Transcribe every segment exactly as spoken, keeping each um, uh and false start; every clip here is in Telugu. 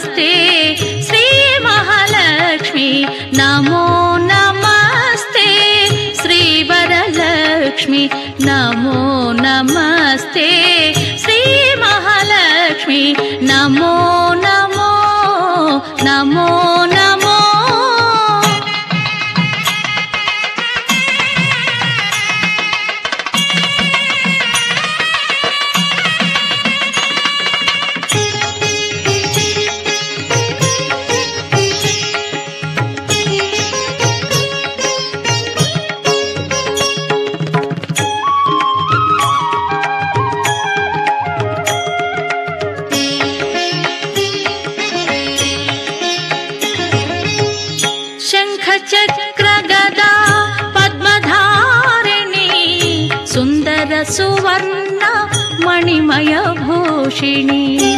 నమస్తే శ్రీ మహాలక్ష్మి నమో నమస్తే శ్రీ వరలక్ష్మి నమో నమస్తే శ్రీ మహాలక్ష్మి నమో నమో నమో నమో చక్ర గదా పద్మధారిణి సుందర సువర్ణ మణిమయ భూషిణి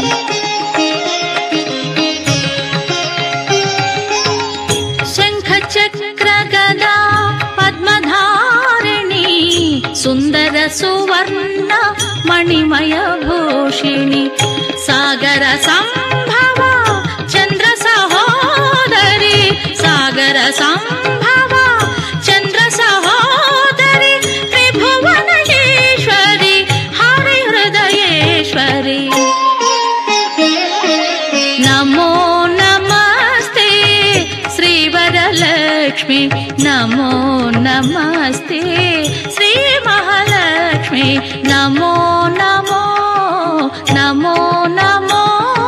శంఖ చక్ర గదా పద్మధారిణి సుందర సువర్ణ మణిమయ భూషిణి సాగర సంభవ చంద్ర సహోదరి సాగర సంభవ చంద్ర సహోదరి త్రిభువనేశ్వరి హరి హృదయేశ్వరి నమో నమస్తే శ్రీ వరలక్ష్మి నమో నమస్తే శ్రీ మహాలక్ష్మి నమో నమో నమో నమో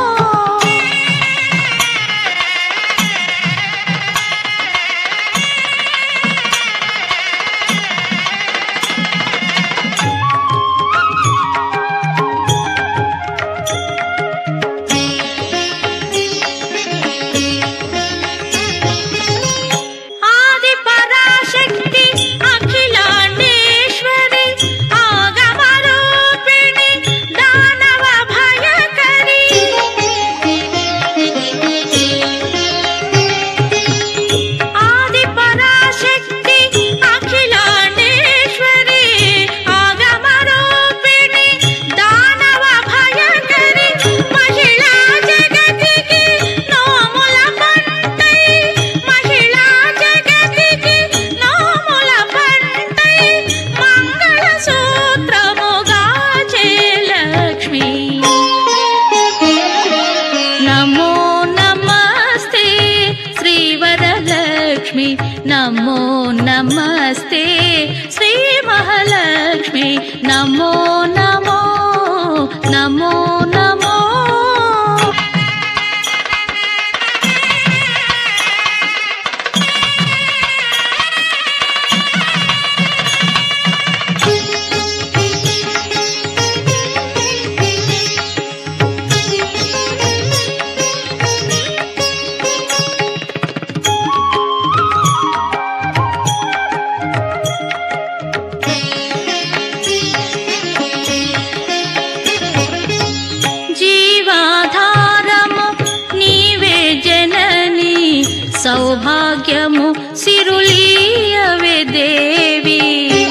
నమో నమస్తే శ్రీ మహాలక్ష్మి నమో నమో నమో నమో సౌభాగ్యము సిరులీయవే దేవి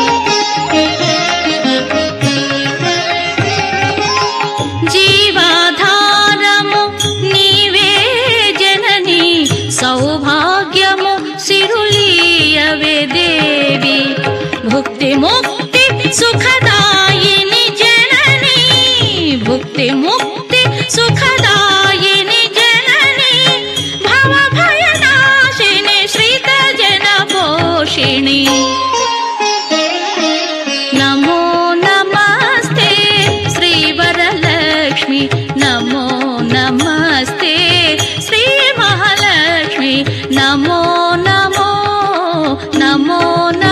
జీవాధారము నీవే జనని సౌభాగ్యము సిరులీయవే దేవి భుక్తి ముక్తి సుఖదాయిని జనని భుక్తి ముక్తి సుఖదాయిని జనని భవ భయనాశిని శ్రీత జన పోషిణి నమో నమస్తే శ్రీ వరలక్ష్మి నమో నమస్తే శ్రీ మహాలక్ష్మి నమో నమో నమో